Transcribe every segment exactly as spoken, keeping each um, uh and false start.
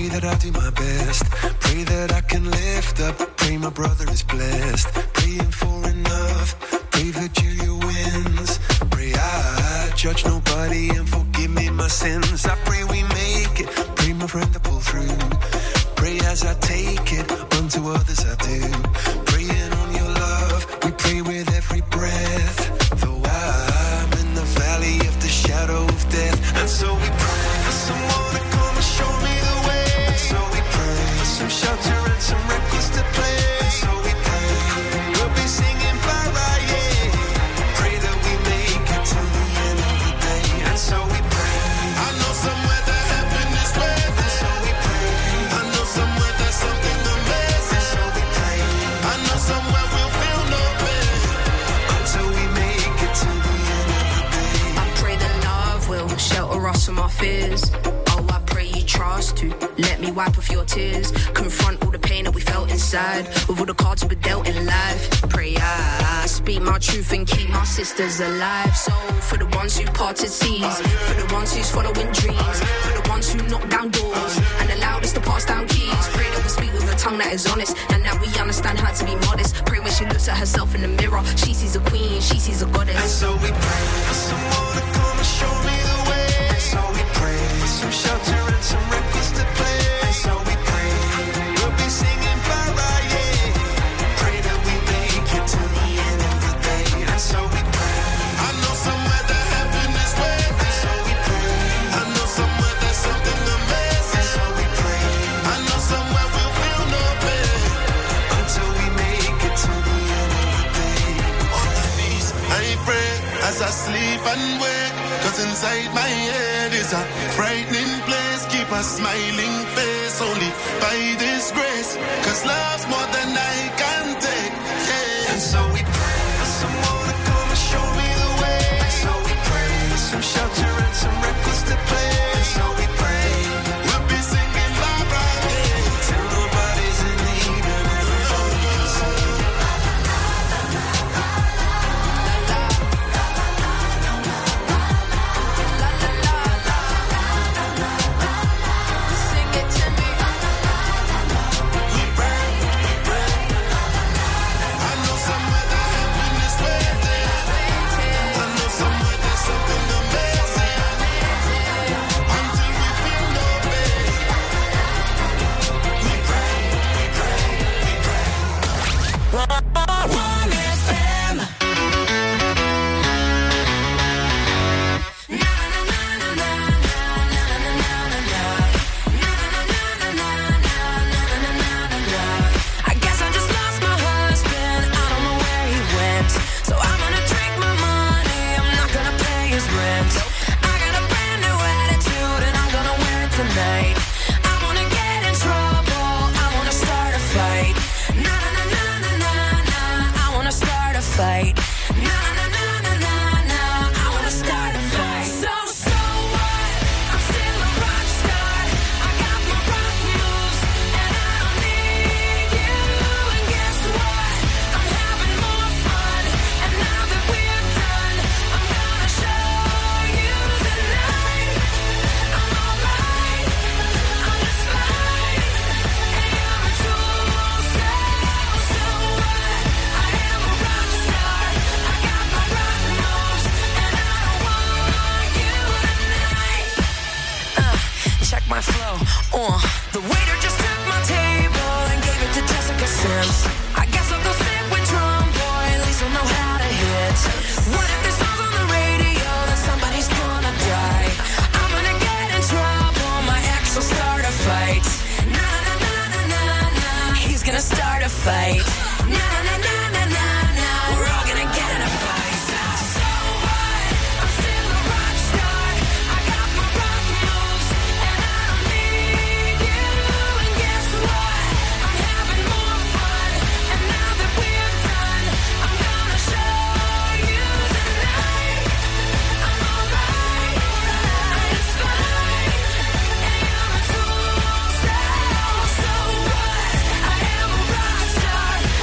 that I do my best. Pray that I can lift up. Pray my brother is blessed. Praying for enough. Pray Virgilia wins. Pray I judge nobody and forgive me my sins. I pray we make it. Pray my friend to pull through. Pray as I take it. Unto others I do. Praying on your love. We pray with every breath. Though I'm in the valley of the shadow of death. And so we pray for someone to come and show me the way. And so we pray for some shelter and some records to play. And so we pray we'll be singing bye-bye, yeah. Pray that we make it to the end of the day. And so we pray. I know somewhere that heaven is waiting. And so we pray. I know somewhere there's something amazing. And so we pray. I know somewhere we'll feel no pain until we make it to the end of the day. I pray that love will shelter us from our fears. Oh, I pray you trust to let me wipe off your tears. Confront all the pain that we felt inside with all the cards we dealt in life. Pray I speak my truth and keep my sisters alive. So for the ones who parted seas, for the ones who's following dreams, for the ones who knock down doors and allowed us to pass down keys. Pray that we speak with a tongue that is honest and that we understand how to be modest. Pray when she looks at herself in the mirror, she sees a queen, she sees a goddess. And so we pray for someone to come and show me the way. And so we pray for some shelter and some records to play. And so we pray we'll be singing bye-bye, yeah. Pray that we make it to the end of the day. And so we pray. I know somewhere that heaven is waiting. And so we pray. I know somewhere there's something amazing. And so we pray. I know somewhere we'll feel no pain until we make it to the end of the day. On my knees, I pray as I sleep and wake. Cause inside my head is a frightening place. Keep a smiling face only by this grace. Cause love's more than I can take, yeah. And so we pray for someone to come and show me the way. And so we pray for some shelter and some records to play. And so we pray we'll be singing bye-bye, yeah. Till nobody's in need and everybody can sing. Sing it to me. We pray, we pray. I know somewhere that heaven is waiting. I know somewhere there's something amazing until we feel no pain. We pray, we pray, we pray. one F M. I guess I just lost my husband. I don't know where he went. So I'm gonna drink my money. I'm not gonna pay his rent. I got a brand new attitude and I'm gonna wear it tonight. I wanna get in trouble. I wanna start a fight. Na na na na na na. I wanna start a fight. Na na na na na na. I wanna start a fight. So so what? I'm still a rock star. I got my rock moves and I don't need you. And guess what? I'm having more fun. And now that we're done, I'm gonna show you tonight. I'm alright. I'm just fine. And you're a tool. So so what? I am a rock star. I got my rock moves and I don't want you tonight. Uh, check my flow. Uh, the waiter just took my table and gave it to Jessica Sims. I guess I'll go sit with Drum Boy. At least I'll know how to hit. What if this song's on the radio? Then somebody's gonna die. I'm gonna get in trouble. My ex will start a fight. Na na na na na na. He's gonna start a fight. Na na na na na na na. We're all gonna get in a fight. So what? I'm still a rock star. I got my rock moves and I don't need you. And guess what? I'm having more fun. And now that we're done, I'm gonna show you tonight. I'm alright. I'm just fine. And you're a tool. So so what? I am a rock star.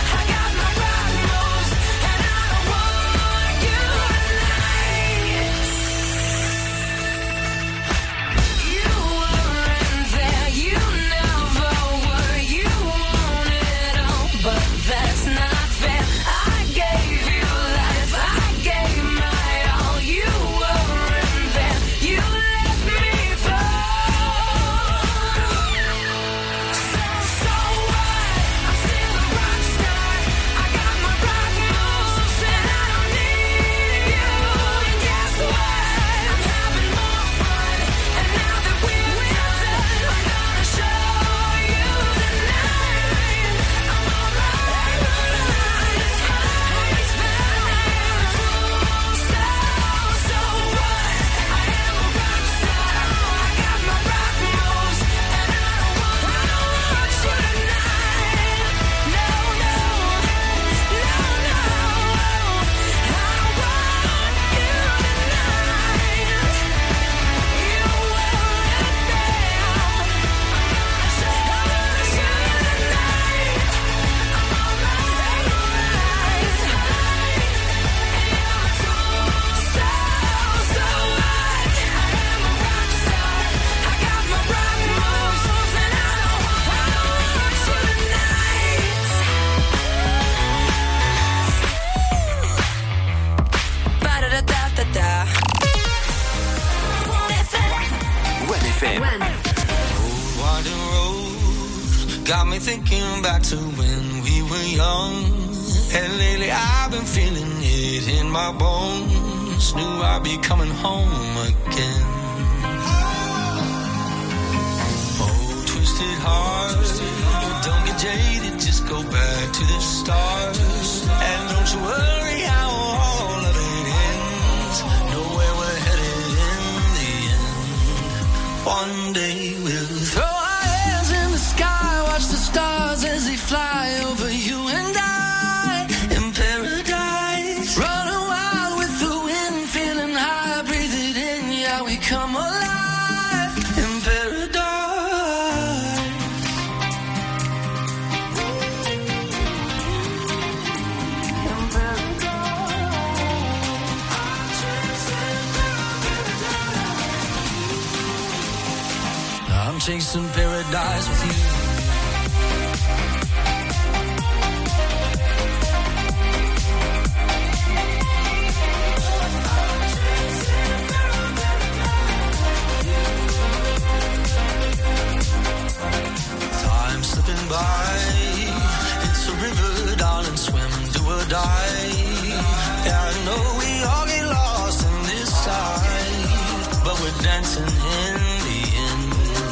F M. Winding road got me thinking back to when we were young, and lately I've been feeling it in my bones. Knew I'd be coming home again. Oh, twisted heart, don't get jaded, just go back to the start. And don't you worry how all of it ends. Know where we're headed in the end. One day we'll throw our hands in the sky, watch the stars as they fly over you and I in paradise. Running wild with the wind, feeling high, breathe it in, yeah, we come alive in paradise. In paradise. I'm chasing paradise with you. By. It's a river, darling, swim, do or die. Yeah, I know we all get lost in this side, but we're dancing in the end.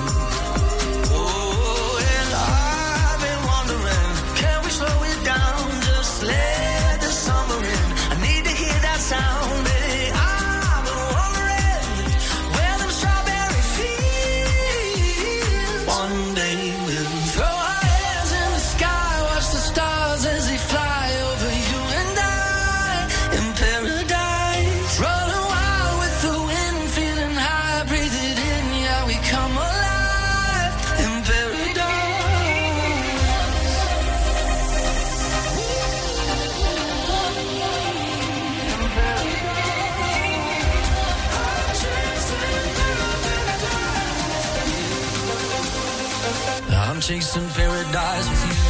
Oh, and I've been wondering, can we slow it down? Just let the summer in. I need to hear that sound, baby. I've been wondering where them strawberry fields. One day we'll throw as they fly over you and I in paradise. Running wild with the wind, feeling high, breathe it in, yeah, we come alive in paradise. I'm chasing paradise with you.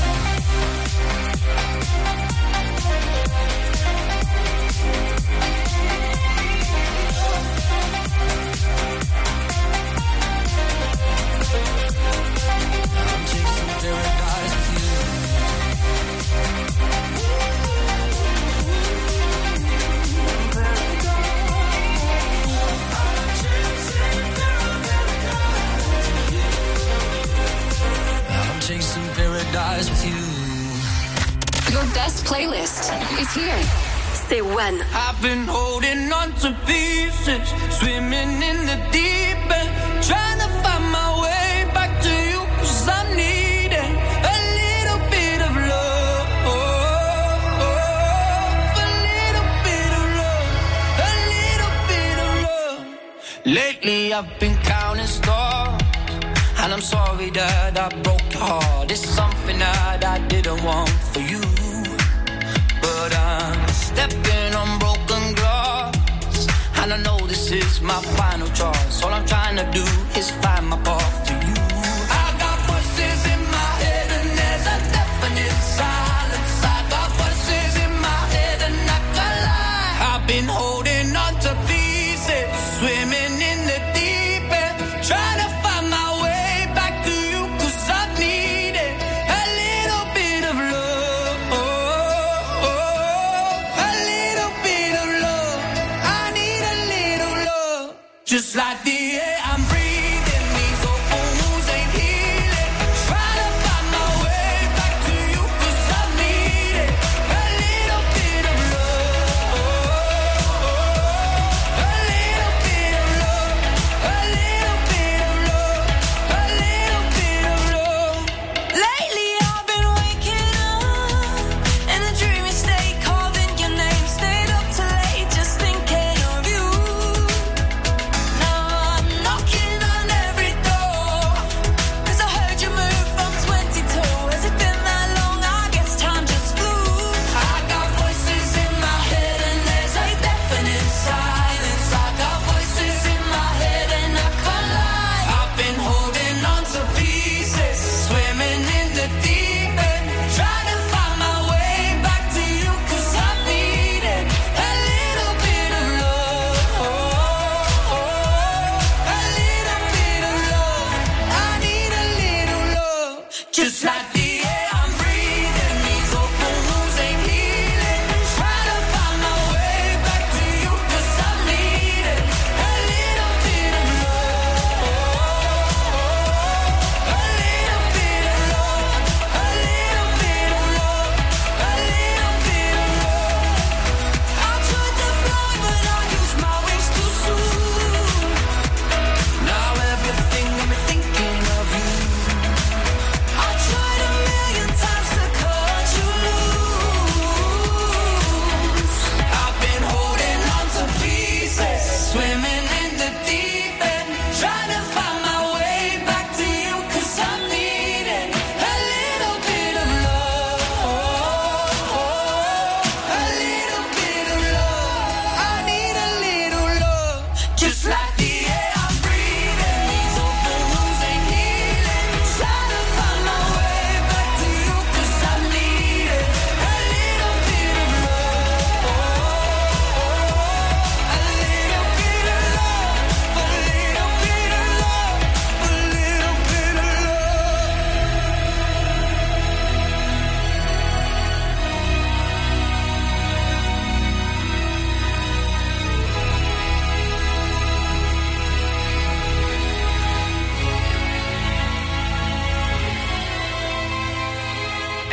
Chasing paradise with you. Your best playlist is here. Say when. I've been holding on to pieces, swimming in the deep end, trying to find my way back to you, cause I'm needing a little bit of love, a little bit of love, a little bit of love. Lately I've been counting stars, and I'm sorry that I broke your heart. It's something that I didn't want for you, but I'm stepping on broken glass, and I know this is my final choice. All I'm trying to do is find my path to you. I got voices in my head and there's a definite silence. I got voices in my head and I can't lie. I've been holding on to pieces, swimming in the deep end, trying to find my way. Just like the air I'm breathing, these open wounds ain't healing. Try to find my way back to you, cause I need it. A little bit of love, a little bit of love, a little bit of love, a little bit of love. Lately I've been waking up in a dreamy state, calling your name, stayed up too late just thinking of you. Knocking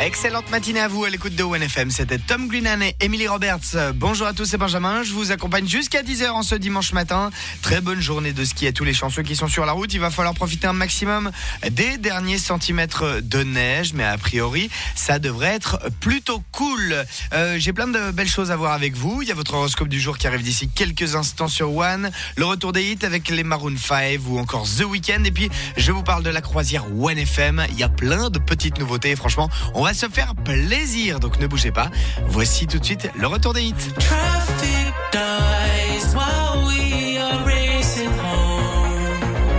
Excellente matinée à vous à l'écoute de One F M. C'était Tom Greenan et Emily Roberts. Bonjour à tous, c'est Benjamin. Je vous accompagne jusqu'à dix heures en ce dimanche matin. Très bonne journée de ski à tous les chanceux qui sont sur la route. Il va falloir profiter un maximum des derniers centimètres de neige. Mais a priori, ça devrait être plutôt cool. Euh, j'ai plein de belles choses à voir avec vous. Il y a votre horoscope du jour qui arrive d'ici quelques instants sur One. Le retour des hits avec les Maroon five ou encore The Weeknd. Et puis, je vous parle de la croisière One F M. Il y a plein de petites nouveautés. Et franchement, on va se faire plaisir, donc ne bougez pas. Voici tout de suite le retour des hits. Traffic dies while we are racing home.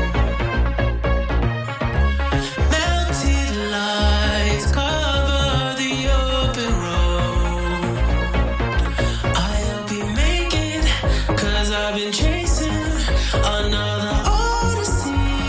Melted lights cover the open road. I'll be making, cause I've been chasing another odyssey.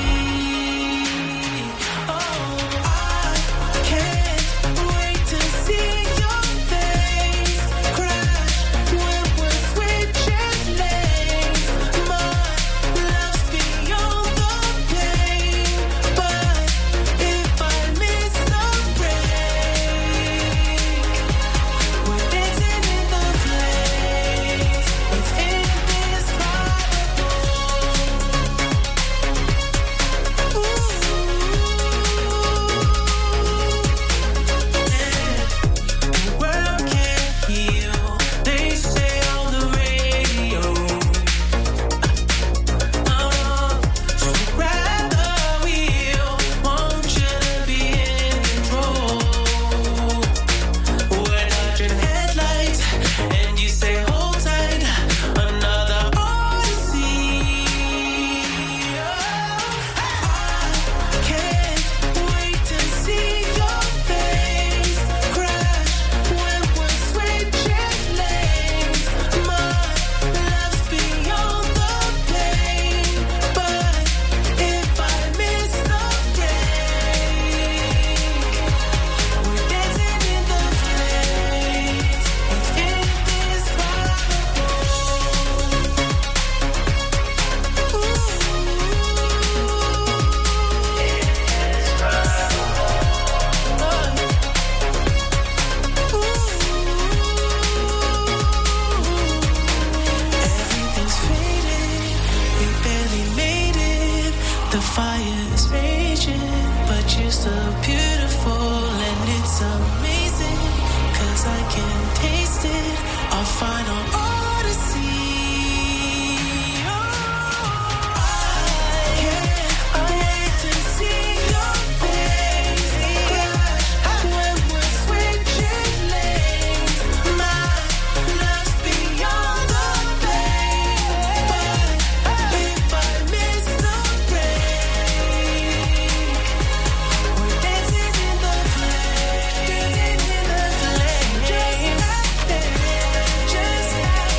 Oh, I can't wait to see your face crash when we're switching lanes. My love's beyond the pain, but if I miss the break, we're dancing in the place. It's indescribable. The world can't heal, they say on the radio. Oh no, so grab the wheel, want you to be in control. We're dodging headlights, and you say hold tight, another odyssey. I can't wait to see your face crash when we're switching lanes. My love's beyond the pain, but if I miss the break, we're dancing in the place. It's indescribable. Everything's faded, we barely made it. The fire is raging, but you're still beautiful and it's amazing. Cause I can taste it, our final odyssey. I can't wait to see your face crash when we're switching lanes. My love's beyond the pain, but if I miss the break, we're dancing in the flame, dancing in the flame, just like that, just like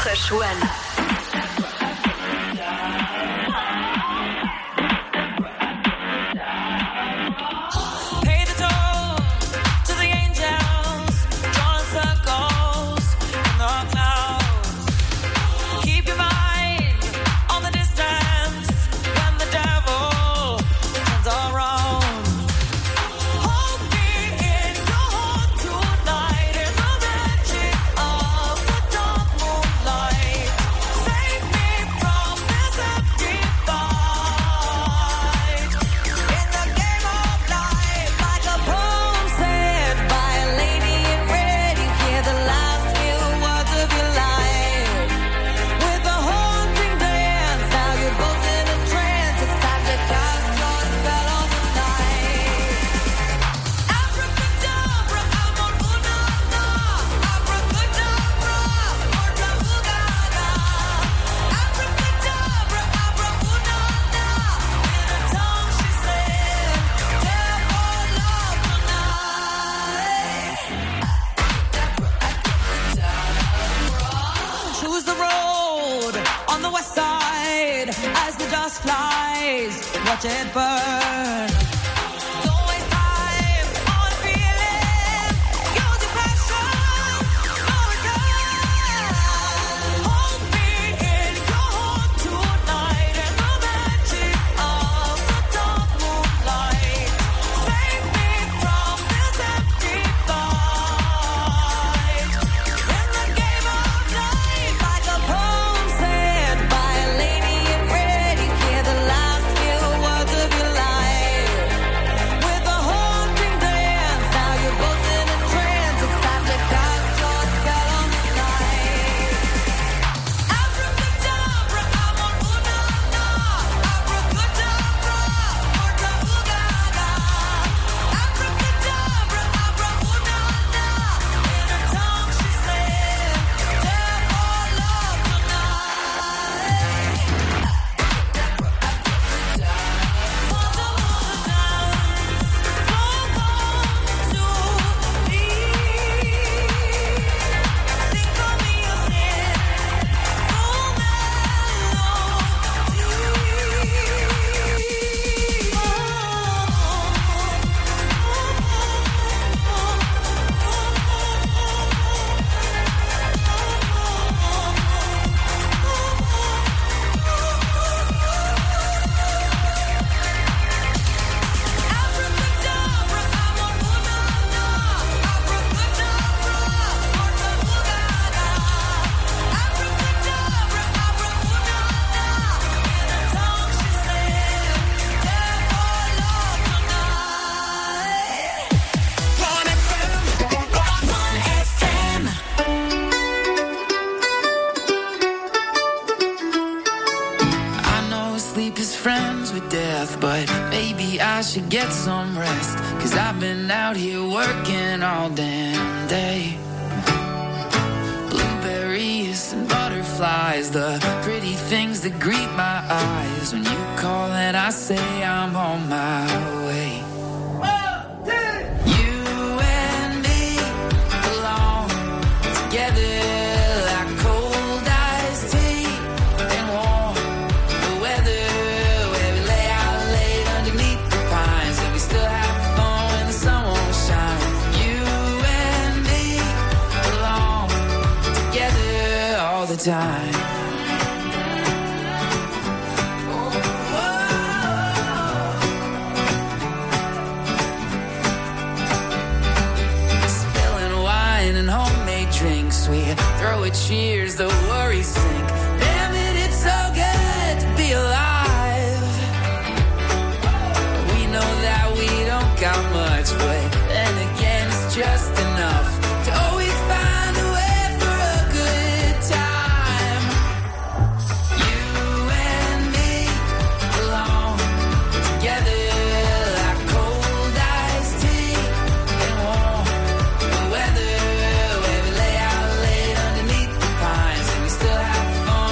Fresh One. Watch it burn. I should get some rest, 'cause I've been out here working all damn day. Blueberries and butterflies, the pretty things that greet my eyes. When you call and I say I'm on my way. You and me belong together. Time. Spilling wine and homemade drinks, we throw a cheers, the worries sink. Damn it, it's so good to be alive. We know that we don't got much, but then again it's just enough to always find a way. Fun.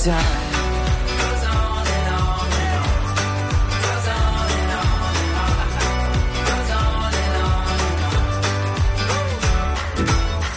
time. Goes on and on and on. Goes on and on and on. Goes on and on and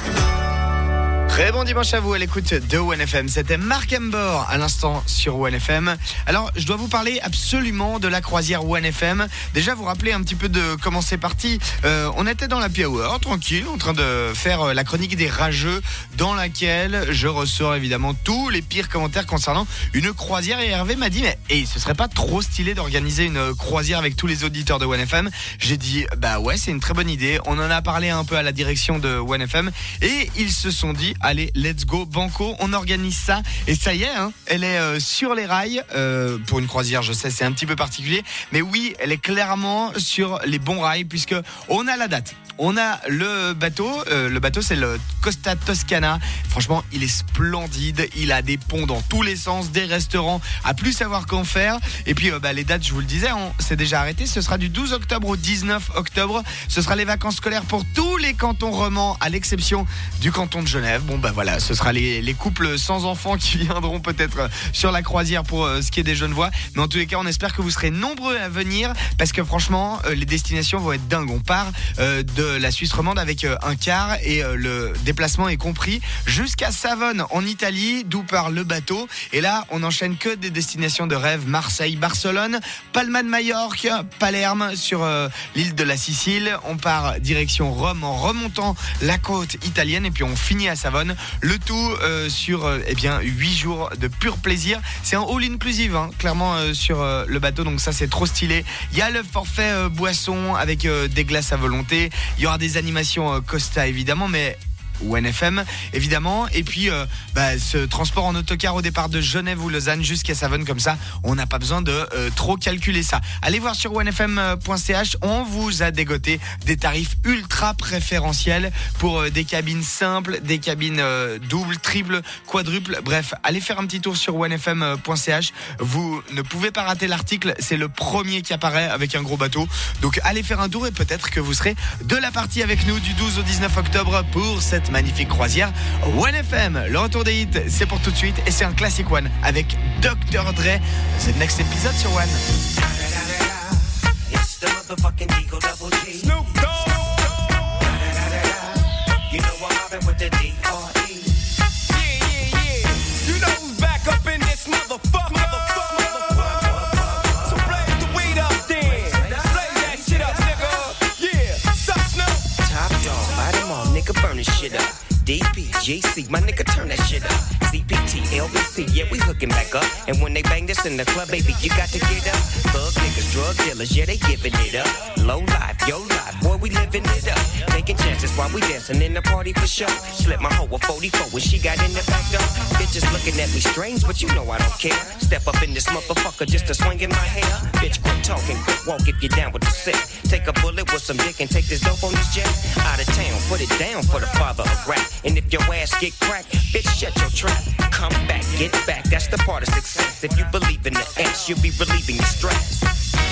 on. Très bon dimanche à vous à l'écoute de one F M. C'était Marc Embor à l'instant sur one F M. Alors, je dois vous parler absolument de la croisière one F M. Déjà, vous rappeler un petit peu de comment c'est parti. Euh, on était dans la Happy Hour, tranquille, en train de faire la chronique des rageux, dans laquelle je ressors évidemment tous les pires commentaires concernant une croisière. Et Hervé m'a dit, mais hey, ce serait pas trop stylé d'organiser une croisière avec tous les auditeurs de one F M? J'ai dit, bah ouais, c'est une très bonne idée. On en a parlé un peu à la direction de one F M et ils se sont dit, allez, let's go, banco, on organise ça. Et ça y est, hein, elle est euh, sur les rails. Euh, pour une croisière, je sais, c'est un petit peu particulier. Mais oui, elle est clairement sur les bons rails puisque on a la date. On a le bateau. Euh, le bateau, c'est le Costa Toscana. Franchement, il est splendide. Il a des ponts dans tous les sens, des restaurants à plus savoir qu'en faire. Et puis, euh, bah, les dates, je vous le disais, on s'est déjà arrêté. Ce sera du douze octobre au dix-neuf octobre. Ce sera les vacances scolaires pour tous les cantons romans, à l'exception du canton de Genève. Bon, bah voilà, ce sera les, les couples sans enfants qui viendront peut-être sur la croisière pour euh, ce qui est des Genevois. Mais en tous les cas, on espère que vous serez nombreux à venir parce que franchement, euh, les destinations vont être dingues. On part euh, de la Suisse romande avec euh, un car et euh, le déplacement est compris jusqu'à Savone en Italie, d'où part le bateau. Et là, on enchaîne que des destinations de rêve: Marseille, Barcelone, Palma de Majorque, Palerme sur euh, l'île de la Sicile. On part direction Rome en remontant la côte italienne et puis on finit à Savone. Le tout euh, sur euh, eh bien huit jours de pur plaisir. C'est un all inclusive, hein, clairement euh, sur euh, le bateau. Donc ça, c'est trop stylé. Il y a le forfait euh, boisson avec euh, des glaces à volonté. Il y aura des animations euh, Costa évidemment, mais one F M évidemment, et puis euh, bah, ce transport en autocar au départ de Genève ou Lausanne jusqu'à Savone, comme ça on n'a pas besoin de euh, trop calculer ça. Allez voir sur one F M point C H, on vous a dégoté des tarifs ultra préférentiels pour euh, des cabines simples, des cabines euh, doubles, triples, quadruples, bref, allez faire un petit tour sur one F M point C H. Vous ne pouvez pas rater l'article, c'est le premier qui apparaît avec un gros bateau, donc allez faire un tour et peut-être que vous serez de la partie avec nous du douze au dix-neuf octobre pour cette magnifique croisière one F M. Le retour des hits, c'est pour tout de suite et c'est un classic one avec docteur Dre. C'est le next épisode sur One. It's the motherfucking Eagle Double G. Snoop Dogg. You know I'm mobbing with the D R E. Yeah, yeah, yeah. You know who's back up in this motherfucker. So blaze the weed up then. Blaze that shit up, nigga. Yeah, sup, Snoop? Top dog, light 'em all, nigga, burn this shit up. D P, G C, my nigga, turn that shit up. C P T, L B C, yeah, we hooking back up. And when they bang this in the club, baby, you got to get up. Thug niggas, drug dealers, yeah, they giving it up. Low life, yo life, boy, we living it up. Taking chances while we dancing in the party for sure. Slip my hoe a forty-four when she got in the back door. Bitches looking at me strange, but you know I don't care. Step up in this motherfucker just to swing in my hair. Bitch, quit talking, quit walk if you're down with the sick. Take a bullet with some dick and take this dope on this jet. Out of town, put it down for the father of rap. And if your ass get cracked, bitch, shut your trap. Come back, get back, that's the part of success. If you believe in the ass, you'll be relieving your stress.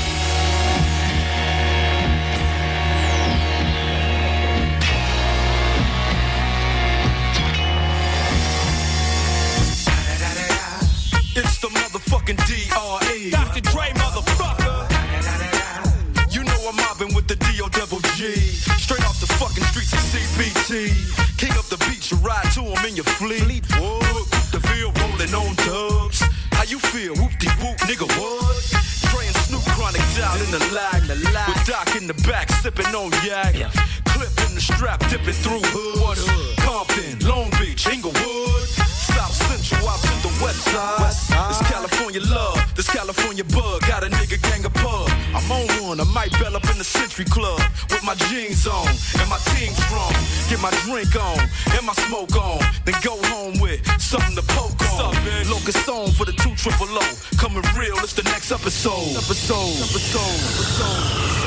It's the motherfucking D R E. Doctor Dre, motherfucker. You know I'm mobbing with the D O double G. Straight off the fucking streets of C B T. King up the beach, you ride to him in your fleet. Whoa, the field rolling on dubs. How you feel? Whoop-de-whoop, nigga, what? Dre and Snoop Chronic down in the lag. With Doc in the back, sipping on yak. Yeah. Clip in the strap, dipping through hood. What hood? Compton, Long Beach, Inglewood. South Central out to the west side. West side. This California love, this California bug. Got a nigga gang of pub. I'm on one, I might bell up in the Century Club. With my jeans on, and my team strong. Get my drink on, and my smoke on. Then go home with something to poke on. Locust song for the two triple O. Coming real, it's the next episode. Episode, episode, episode.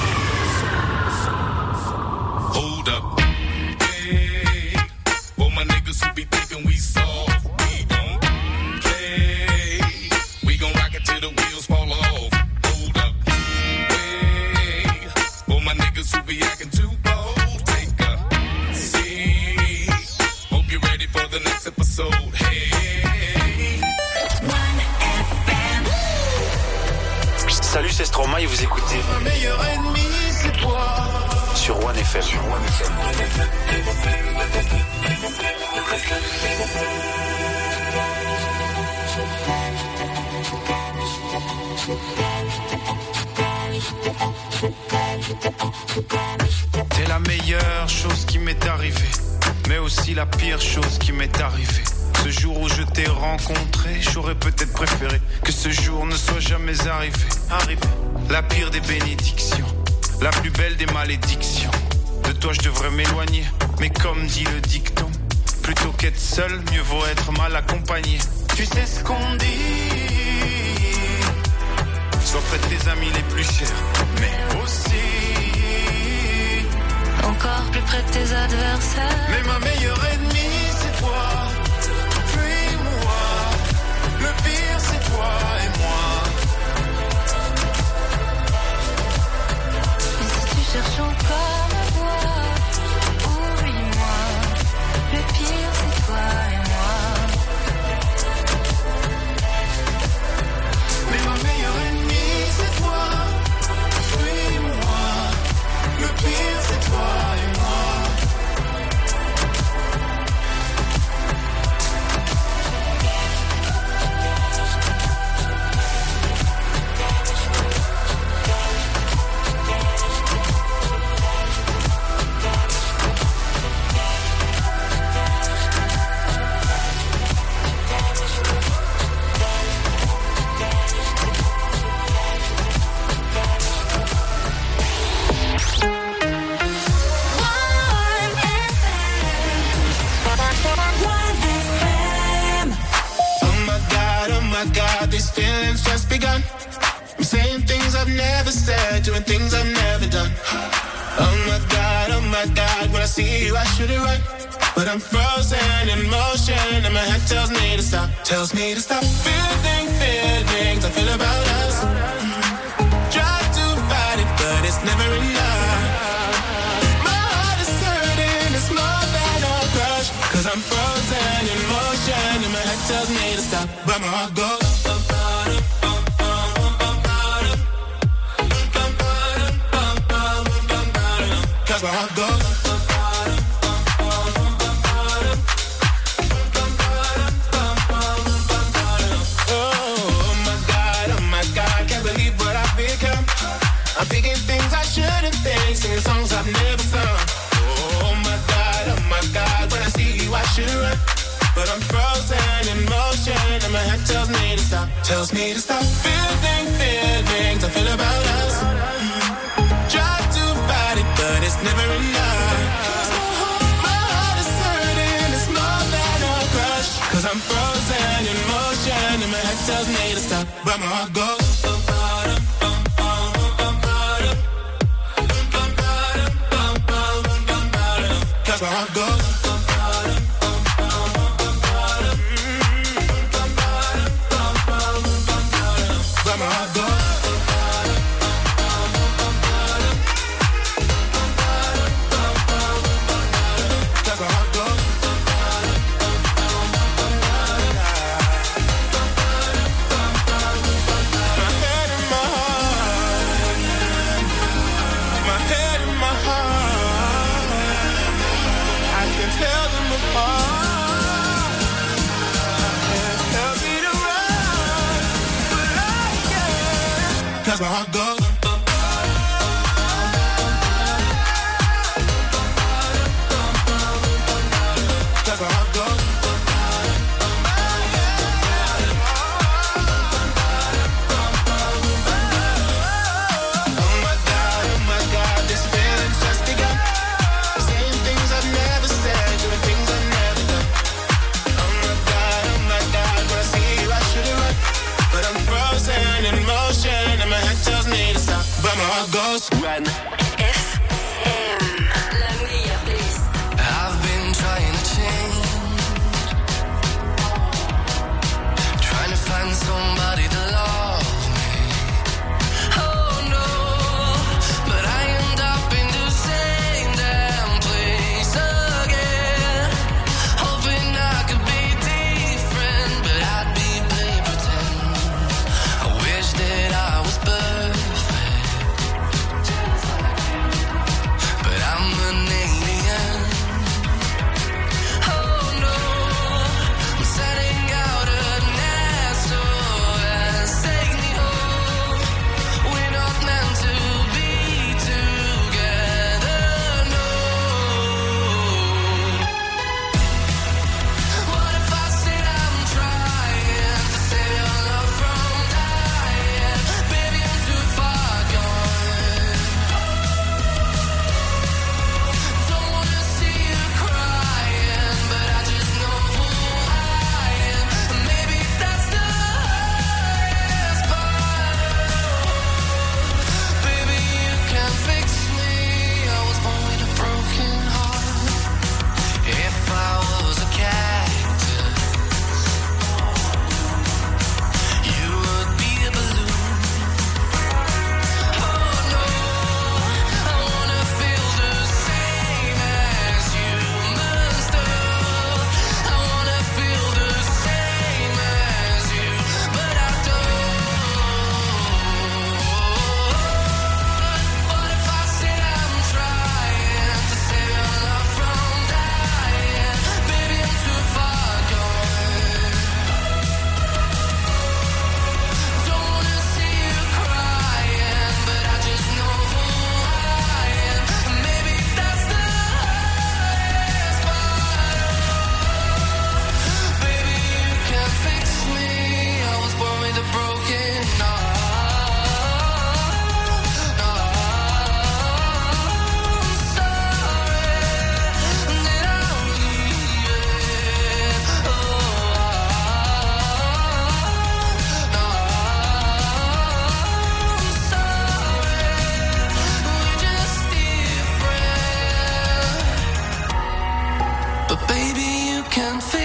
Hold up. Hey, for my niggas who be thinking we soft, we don't play. We gon' rock it till the wheels fall off. Hold up. Hey, for my niggas who be acting too bold, take a seat. Hope you're ready for the next episode. Hey. Salut, c'est Stromae et vous écoutez Ma meilleure ennemie, c'est toi. Sur One F M. T'es la meilleure chose qui m'est arrivée, mais aussi la pire chose qui m'est arrivée. Ce jour où je t'ai rencontré, j'aurais peut-être préféré que ce jour ne soit jamais arrivé. Arrivé. La pire des bénédictions, la plus belle des malédictions. De toi je devrais m'éloigner, mais comme dit le dicton, plutôt qu'être seul, mieux vaut être mal accompagné. Tu sais ce qu'on dit, sois près de tes amis les plus chers, mais aussi encore plus près de tes adversaires. Mais ma meilleure ennemie, c'est toi. Fuis-moi. Le pire, c'est toi et moi. Et si tu cherches encore ma voix, oublie-moi. Le pire, c'est toi et moi. Mais ma meilleure ennemie, c'est toi. Fuis-moi. Le pire, c'est toi et moi. These feelings just begun. I'm saying things I've never said, doing things I've never done. Oh my God, oh my God, when I see you I should it right, but I'm frozen in motion and my head tells me to stop, tells me to stop. Feeling feelings I feel about us. Try to fight it, but it's never enough. My heart is hurting, it's more than a crush, cause I'm frozen in motion and my head tells me to stop, but my heart goes. Cause my heart goes. Oh my God, oh my God, can't believe what I've become. I'm thinking things I shouldn't think, singing songs I've never sung. Oh my God, oh my God, when I see you I should run, but I'm frozen in motion and my head tells me to stop, tells me to stop. Feeling feelings I feel about us. Try to fight it, but it's never enough. My heart is hurting, it's more than a crush, cause I'm frozen in motion and my head tells me to stop, but my heart goes. Cause my heart goes. But my heart goes. Cause my heart goes. Cause my heart goes. Oh my God, oh my God, this feeling's just begun. Saying things I've never said, doing things I've never done. Oh my God, oh my God, when I see you I should've run, but I'm frozen in motion and my head tells me to stop, but my heart goes. Run. F M, la meilleure playlist. I've been trying to change, trying to find somebody to love me. Oh no, but I end up in the same damn place again. Hoping I could be different, but I'd be play pretend. I wish that I was better.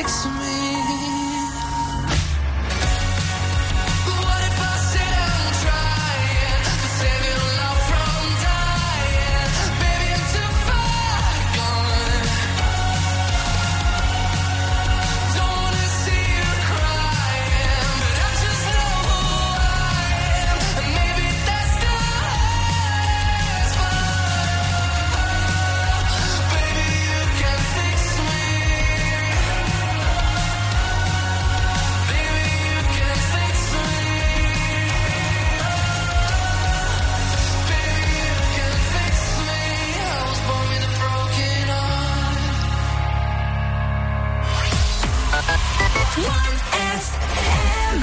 fix me? What if I sit and trying to save your love from dying? Baby, I'm too far gone. Don't wanna see you crying, but I just know who I am, and maybe that's the last one. Baby, you can fix me. Baby, you can fix me. Baby, you can fix me. I was born with a broken heart. one F M.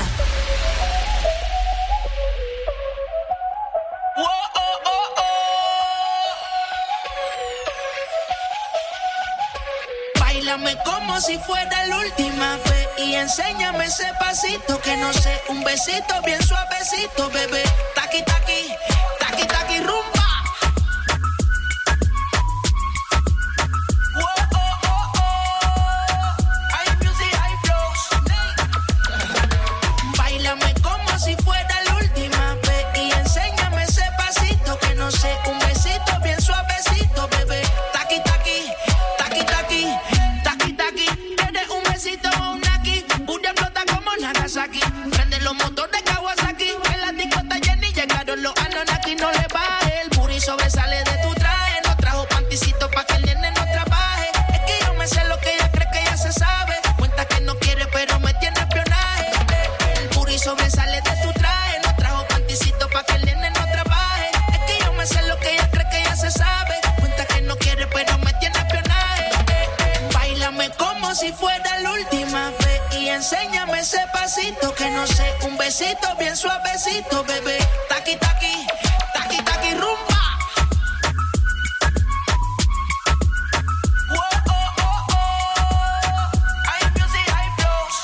Báilame como si fuera la última vez y enséñame ese pasito que no sé, un besito bien suavecito, bebé. Taqui taqui, taqui taqui rumba. Whoa, oh, oh, oh. High music, high flows. Báilame como si fuera la última vez y enséñame ese pasito que no sé, un besito bien suavecito, bebé. Taqui taqui, taqui taqui, taqui taqui. Eres un besito o un aquí, una explota como Nagasaki. Prende los motores Kawasaki, en la discota Jenny llegaron los Anunnaki. No le baje, el booty sobresale de tu traje. No trajo panticito pa' que el nene no trabaje. Es que yo me sé lo que ella cree que ella se sabe. Cuenta que no quiere pero me tiene espionaje. El booty sobresale de tu traje. No trajo panticito pa' que el nene no trabaje. Es que yo me sé lo que ella cree que ella se sabe. Cuenta que no quiere pero me tiene espionaje. Báilame como si fuera la última vez y enséñame ese pasito que no sé, un besito bien suavecito, bebé. Taqui taqui, taqui taqui rumba. Whoa, oh, oh, oh. High music, high flows.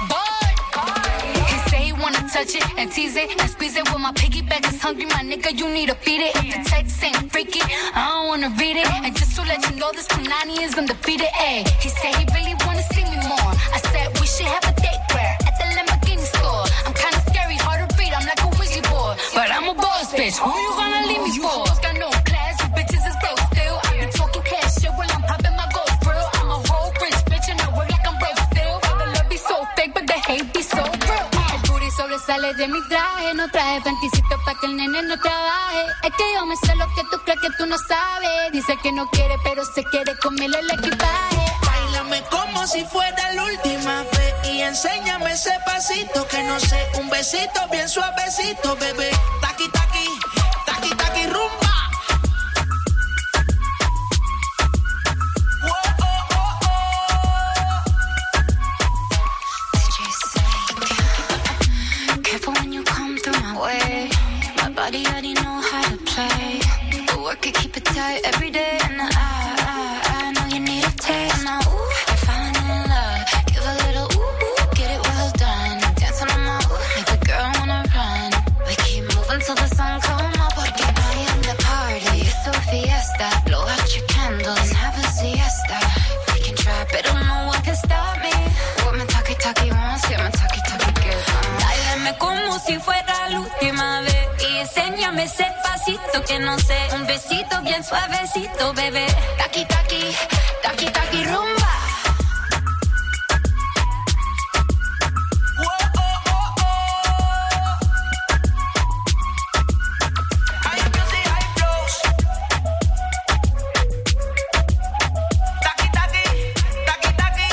He say he wanna touch it and tease it and squeeze it. When my piggyback is hungry, my nigga, you need to feed it. If the text ain't freaky, I don't wanna read it. And just to let you know, this Punani is undefeated. Ayy, he said he really wanna see me more. I said we should have a date where at the Lamborghini store. I'm kinda scary, hard to read. I'm like a Ouija board, but I'm a boss bitch. Who you gonna leave me for? Got no class, you bitches is broke still. I be talking cash shit while I'm popping my gold grill. I'm a whole rich bitch and I work like I'm broke still. The love be so fake, but the hate be so real. El booty sobresale de mi traje, no traje panticito pa' que el nene no trabaje. Es que yo me sé lo que tú crees que tú no sabes. Dice que no quiere, pero se quiere comerle el equipaje. Báilame como si fuera la última vez y enséñame ese pasito que no sé, un besito bien suavecito, bebé. Taqui taqui, taqui taqui rumba. Whoa, oh, oh, oh. Careful when you come through my way. My body already know how to play. The work it, keep it tight every day. And I, I, I know you need a taste. Now, ooh, you're falling in love. Give a little ooh, ooh, get it well done. Dancing on my ooh, make the girl wanna run. We keep moving till the sun come up. Porque I am the party. It's so fiesta. Blow out your candles and have a siesta. We can try, but no one can stop me. What my talkie talkie wants, yeah, my talkie talkie gives. Báilame como si fuera la última vez y enséñame ese pasito que no sé, un besito bien suavecito, bebé. Taqui taqui, taqui taqui rumba. Whoa, oh, oh, oh. High music, high flows. Taqui taqui, taqui taqui.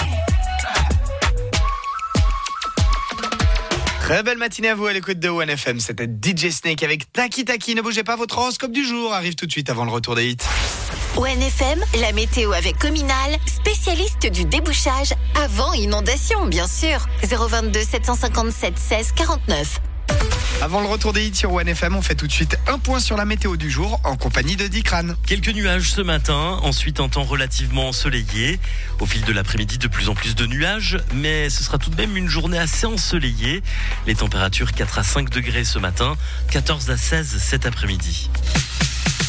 Très belle matinée à vous à l'écoute de one F M. C'était D J Snake avec Taki Taki. Ne bougez pas, votre horoscope du jour arrive tout de suite avant le retour des hits. one F M, la météo avec Communal, spécialiste du débouchage avant inondation, bien sûr. zéro vingt-deux sept cent cinquante-sept seize quarante-neuf. Avant le retour des hits sur one F M, on fait tout de suite un point sur la météo du jour en compagnie de Dikran. Quelques nuages ce matin, ensuite un temps relativement ensoleillé. Au fil de l'après-midi, de plus en plus de nuages, mais ce sera tout de même une journée assez ensoleillée. Les températures quatre à cinq degrés ce matin, quatorze à seize cet après-midi.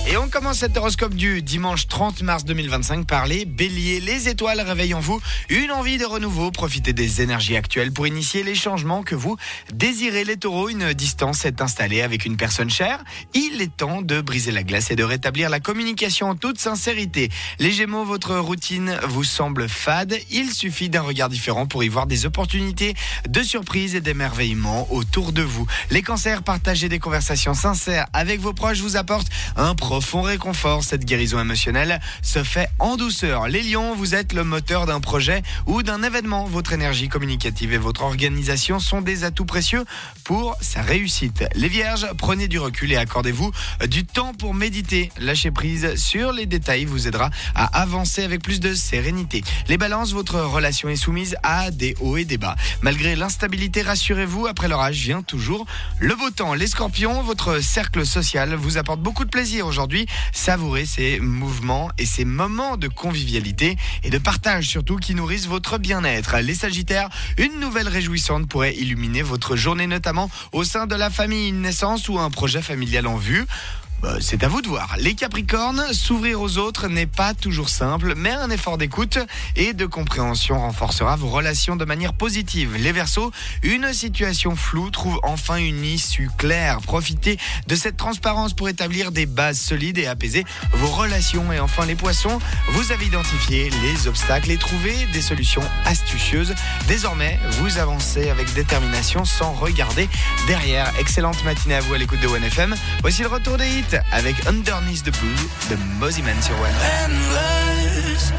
Et on commence cet horoscope du dimanche trente mars deux mille vingt-cinq par les béliers. Les étoiles réveillent en vous une envie de renouveau. Profitez des énergies actuelles pour initier les changements que vous désirez. Les taureaux, une distance s'est installée avec une personne chère. Il est temps de briser la glace et de rétablir la communication en toute sincérité. Les gémeaux, votre routine vous semble fade. Il suffit d'un regard différent pour y voir des opportunités de surprise et d'émerveillement autour de vous. Les cancers, partagez des conversations sincères avec vos proches vous apporte un profond réconfort. Cette guérison émotionnelle se fait en douceur. Les lions, vous êtes le moteur d'un projet ou d'un événement. Votre énergie communicative et votre organisation sont des atouts précieux pour sa réussite. Les vierges, prenez du recul et accordez-vous du temps pour méditer. Lâcher prise sur les détails vous aidera à avancer avec plus de sérénité. Les balances, votre relation est soumise à des hauts et des bas. Malgré l'instabilité, rassurez-vous, après l'orage vient toujours le beau temps. Les scorpions, votre cercle social vous apporte beaucoup de plaisir aujourd'hui. Savourez ces mouvements et ces moments de convivialité et de partage surtout qui nourrissent votre bien-être. Les sagittaires, une nouvelle réjouissante pourrait illuminer votre journée, notamment au sein de la famille, une naissance ou un projet familial en vue. Bah, c'est à vous de voir. Les capricornes, s'ouvrir aux autres n'est pas toujours simple, mais un effort d'écoute et de compréhension renforcera vos relations de manière positive. Les verseaux, une situation floue trouve enfin une issue claire. Profitez de cette transparence pour établir des bases solides et apaiser vos relations. Et enfin les poissons, vous avez identifié les obstacles et trouvé des solutions astucieuses. Désormais, vous avancez avec détermination sans regarder derrière. Excellente matinée à vous à l'écoute de One F M. Voici le retour des hits avec Underneath the Blue de Mozzie Man sur One. Endless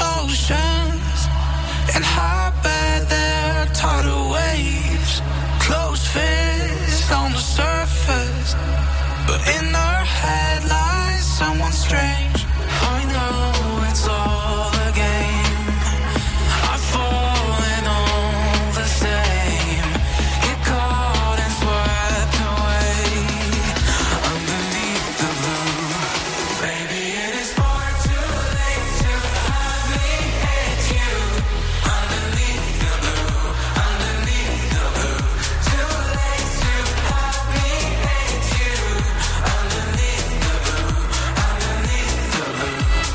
oceans and how bad their tidal waves, closed fists on the surface, but in their head lies someone strange. I know it's all a game. I've fallen all the same. Get caught and swept away underneath the blue. Baby, it is far too late to have me hate you. Underneath the blue, underneath the blue. Too late to have me hate you. Underneath the blue, underneath the blue.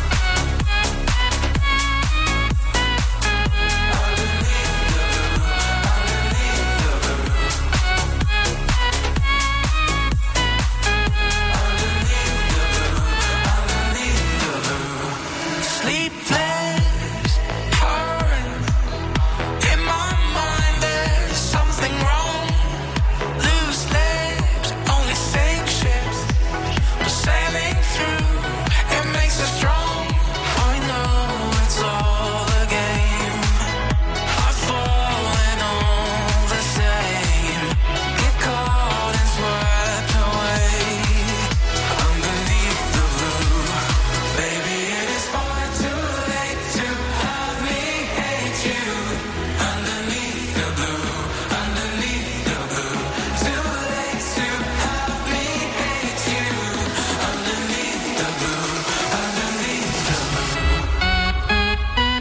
Sleepless, current. In my mind, there's something wrong. Loose lips, only sink ships. We're sailing through, it makes us strong. I know it's all a game. I've fallen all the same. Get caught and swept away underneath the blue. Baby, it is far too late to have me hate you. Underneath the blue, underneath the blue. Too late to have me hate you. Underneath the blue, underneath the blue.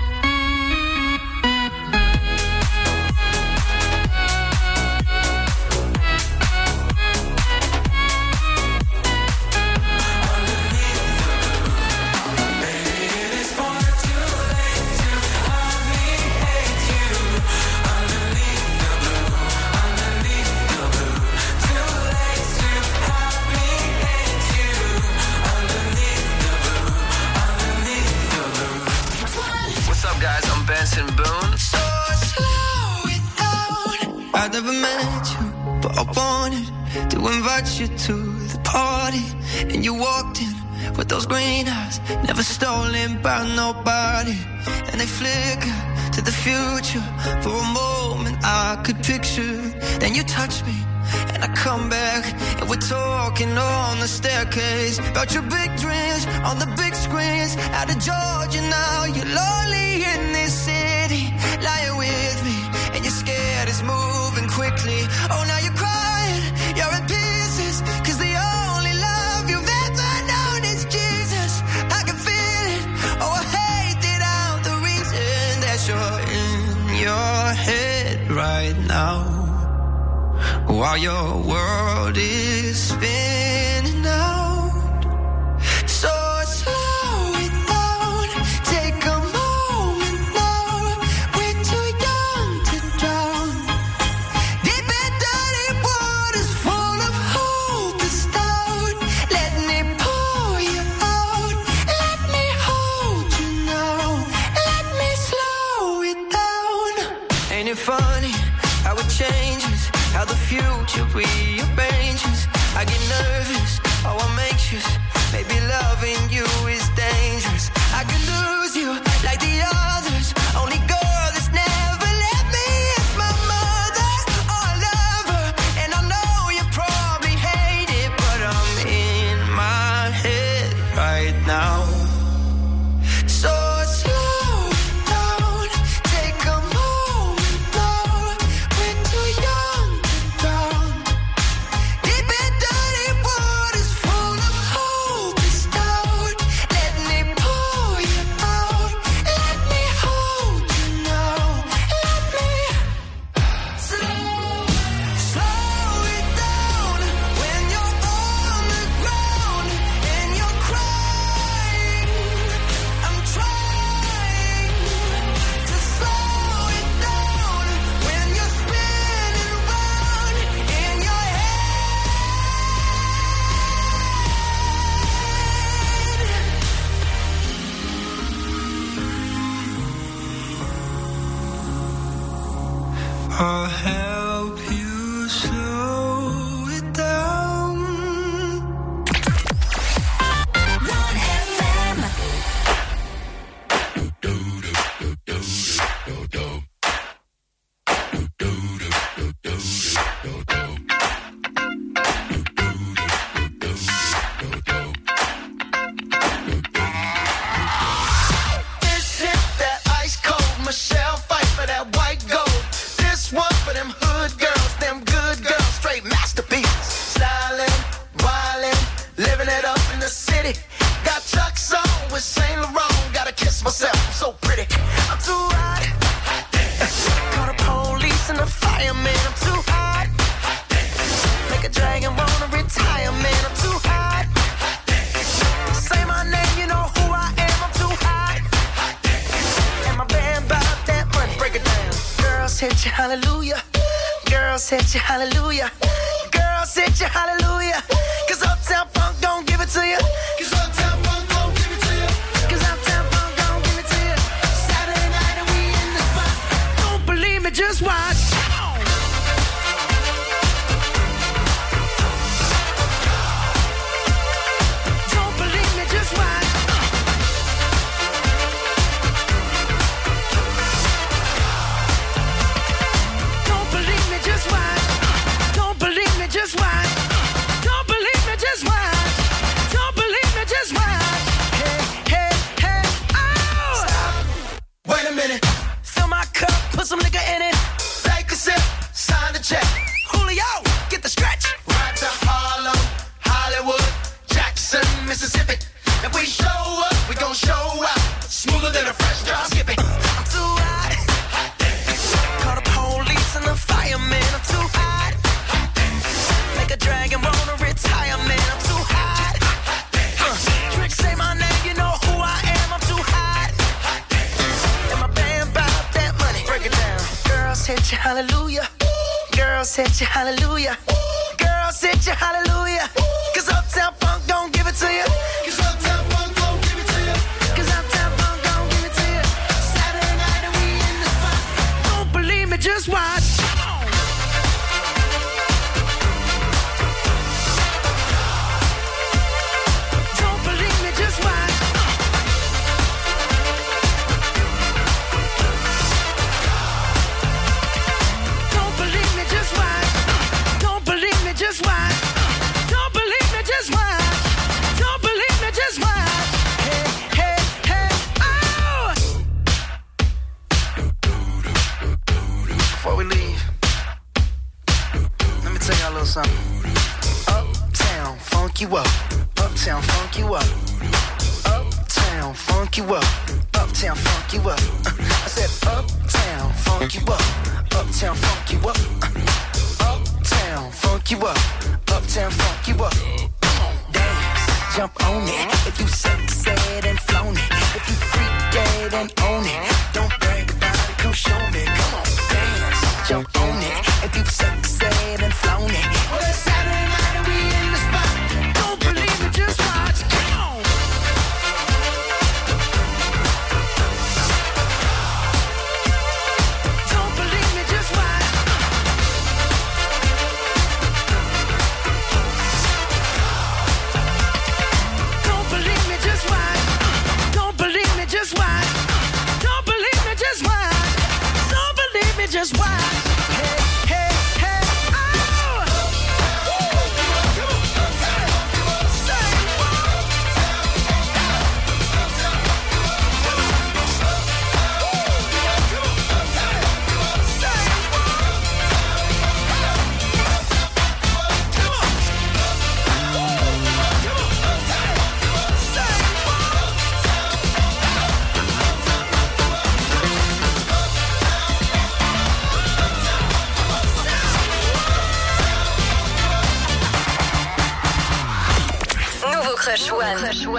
Baby, it is far too late to have me hate you. Underneath the blue, underneath the blue. Too late to have me hate you. Underneath the blue, underneath the blue. What's up, guys? I'm Benson Boone. So slow it down. I never met you, but I wanted to invite you to the party. And you walked in with those green eyes, never stolen by nobody. And they flicker to the future. For a moment I could picture. Then you touch me and I come back, and we're talking on the staircase about your big dreams on the big screens. Out of Georgia now, you're lonely in this city, lying with me, and you're scared it's moving quickly. Oh, now you're crying, you're in pieces, cause the only love you've ever known is Jesus. I can feel it, oh I hate it out, the reason that you're in your head right now, while your world is spinning out. city. Got Chuck's on with Saint Laurent. Gotta kiss myself, I'm so pretty. I'm too hot. Call the police and the fireman. I'm too hot. Make a dragon wanna retire, man. I'm too hot. Say my name, you know who I am. I'm too hot. And my band bought that money. Break it down. Girls hit you, hallelujah. Girls hit you, hallelujah. Girls hit you, hallelujah. Cause Uptown Funk don't give it to you. Cause Uptown Funk don't give it to you. Cause Uptown Funk don't give it to you. Saturday night and we in the spot. Don't believe me, just watch. Don't believe me, just watch. Don't believe me, just watch. Don't believe me, just watch. Don't believe me, just watch. Don't believe me, just watch. Hey, hey, hey, oh! Stop. Wait a minute. Fill my cup, put some nigga in it. Take a sip, sign the check. Julio, get the stretch. Right to Harlem, Hollywood, Jackson, Mississippi. If we show up, we gon' show out. Smoother than a fresh drop. Skip it. I'm too hot. Call the police and the fireman. I'm too hot. Make a dragon wanna retire, man. I'm too hot. Huh. Trick, say my name, you know who I am. I'm too hot. And my band bought that money. Break it down. Girls hit you, hallelujah. Girls hit you, hallelujah. Girls hit you, hallelujah. Cause Uptown Funk don't give it to you. Cause Uptown Funk don't give it to you. Cause Uptown Funk don't give it to you. Saturday night and we in the spot. Don't believe me, just watch. Don't believe me, just watch. Don't believe me, just watch. Don't believe me, just watch. Don't believe me, just watch. Don't believe me, just watch. Hey, hey, hey, oh! Before we leave, let me tell y'all a little something. Uptown, funk you up. Uptown, funk you up. Uptown, funk you up. Uptown, funk you up. I said uptown, funk you up. Uptown, funk you up. Uptown, funk you up. Uptown, funk you up. Dance, jump on it. If you sexed and flown it. If you freak dead and own it. Don't brag about it, come show me. Come on, dance, jump on it. If you sexed and flown it. Well, it's Saturday night and we in the spot. Don't believe me, just watch. Come on. Don't believe me, just watch. Don't believe me, just watch. Don't believe me, just watch. Don't believe me, just watch. Don't believe me, just watch. Hey, hey, hey, oh! Nouveau Crush One.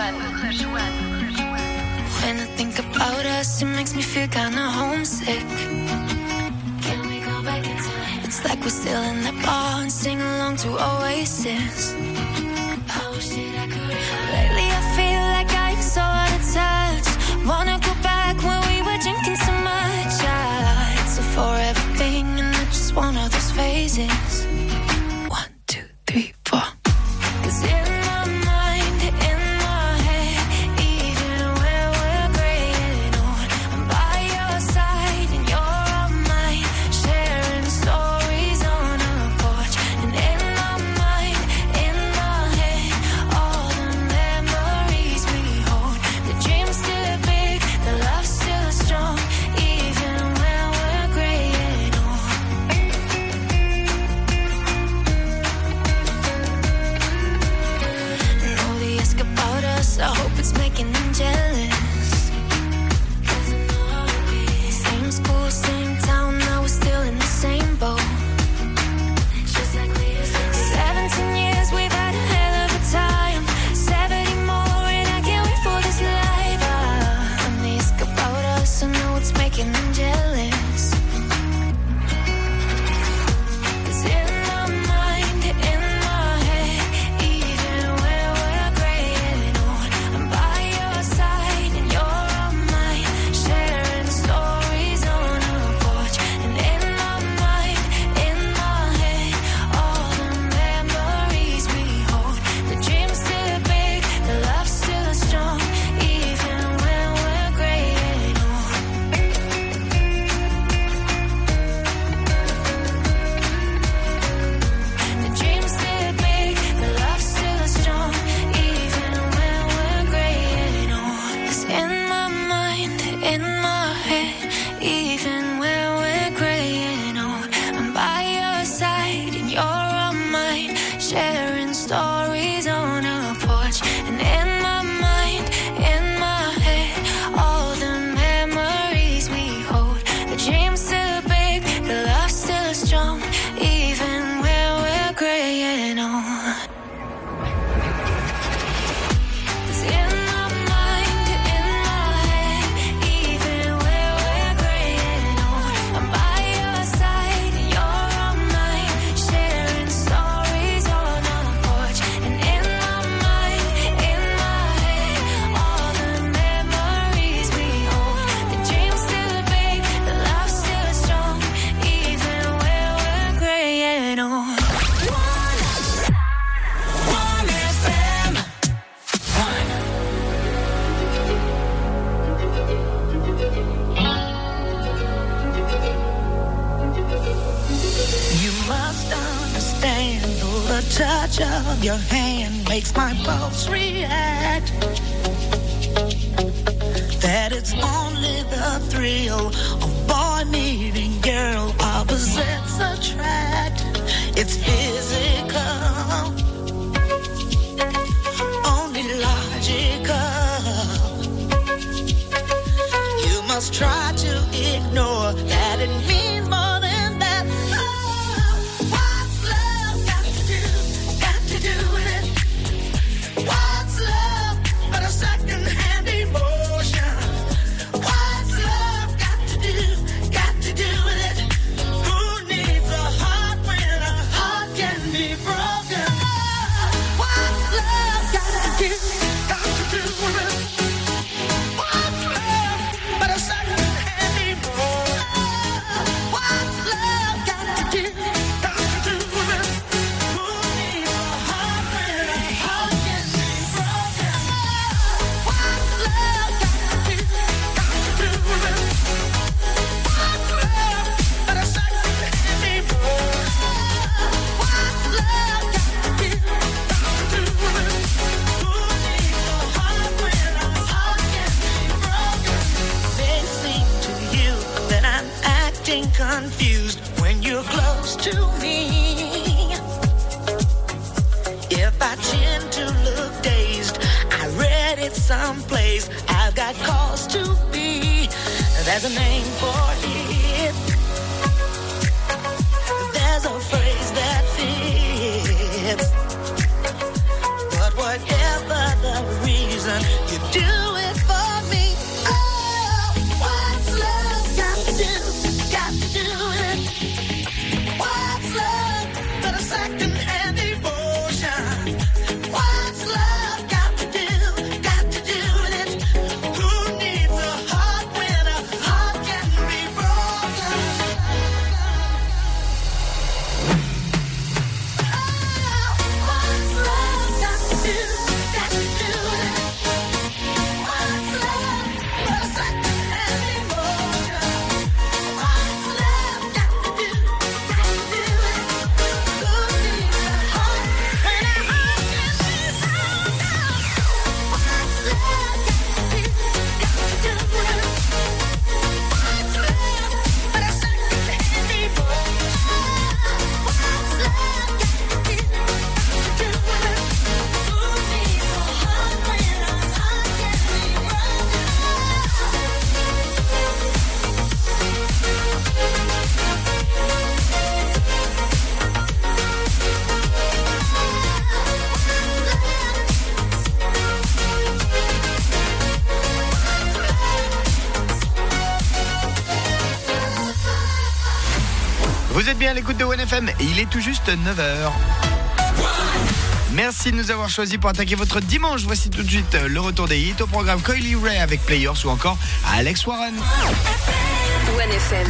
When I think about us, it makes me feel kinda homesick. Can we go back in time? It's like we're still in that bar and sing along to Oasis. I wish that I could. Lately I feel like I'm so out of touch. Wanna go back when we were drinking so much. I, it's a forever thing and I just want all those phases. One, two, three, four. 'Cause in my mind, in my head, even when we're gray and old, I'm by your side and you're on mine, sharing stories on our porch. And in my mind, in my your hand makes my pulse react. That it's only the thrill of boy meeting girl, opposites attract. It's physical, only logical. You must try to ignore that it means more than that. Oh, what's love got to do, got to do with it? What's love but a second-hand emotion? What's love got to do, got to do with it? Who needs a heart when a heart can be broken? Oh, what's love got to do, got to do with it? What's love but a second-hand emotion? What's love got to do, got to do with it? Who needs a heart when a heart can be broken? What's love got to do, got to do with it? What's love but a second-hand emotion? What's love got to do, got to do with it? Who needs a heart when a heart can be broken? May seem to you that I'm acting confused when you're close to me. If I tend to look dazed, I read it someplace. I've got cause to be. There's a name for it. There's a phrase that fits. But whatever the reason, you do it for me. Oh, what's love got to do, got to do with it? What's love but a second-hand emotion? What's love got to do, got to do with it? Who needs a heart when a heart can be broken? What's love got to do, got to do with it? What's love but a second-hand emotion? What's love got to do, got to do with it? Who needs a heart when a heart can be broken? What's love got to do, got to do with it? What's love but a second-hand emotion? What's love got to do, got to do with it? Who needs a heart when a heart can be broken? Vous êtes bien à l'écoute de one F M et il est tout juste neuf heures. Merci de nous avoir choisis pour attaquer votre dimanche. Voici tout de suite le retour des hits au programme Coily Ray avec Players ou encore Alex Warren. one F M.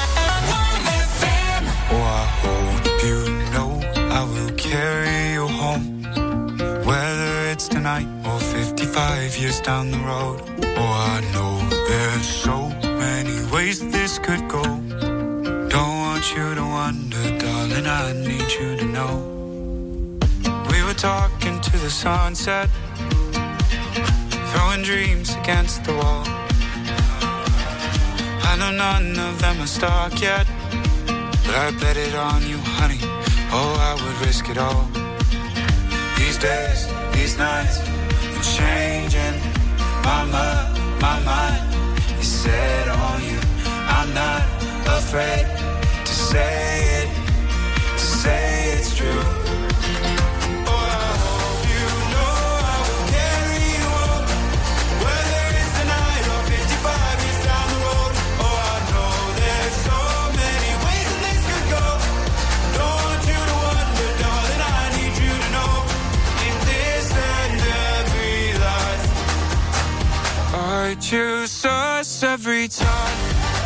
Oh, I hope you know I will carry you home, whether it's tonight or fifty-five years down the road. Oh, I know there's so many ways this could go. Don't want you to wonder, darling, I need you to know. We were talking to the sunset, throwing dreams against the wall. I know none of them are stuck yet, but I bet it on you, honey. Oh, I would risk it all. These days, these nights, I'm changing my mind, my mind is set on you. I'm not afraid to say it, to say it's true. I choose us every time.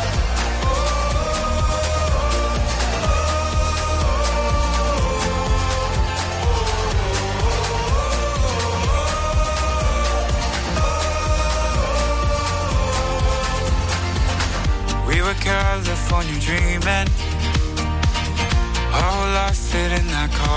We were California dreaming, our whole life fit in that car.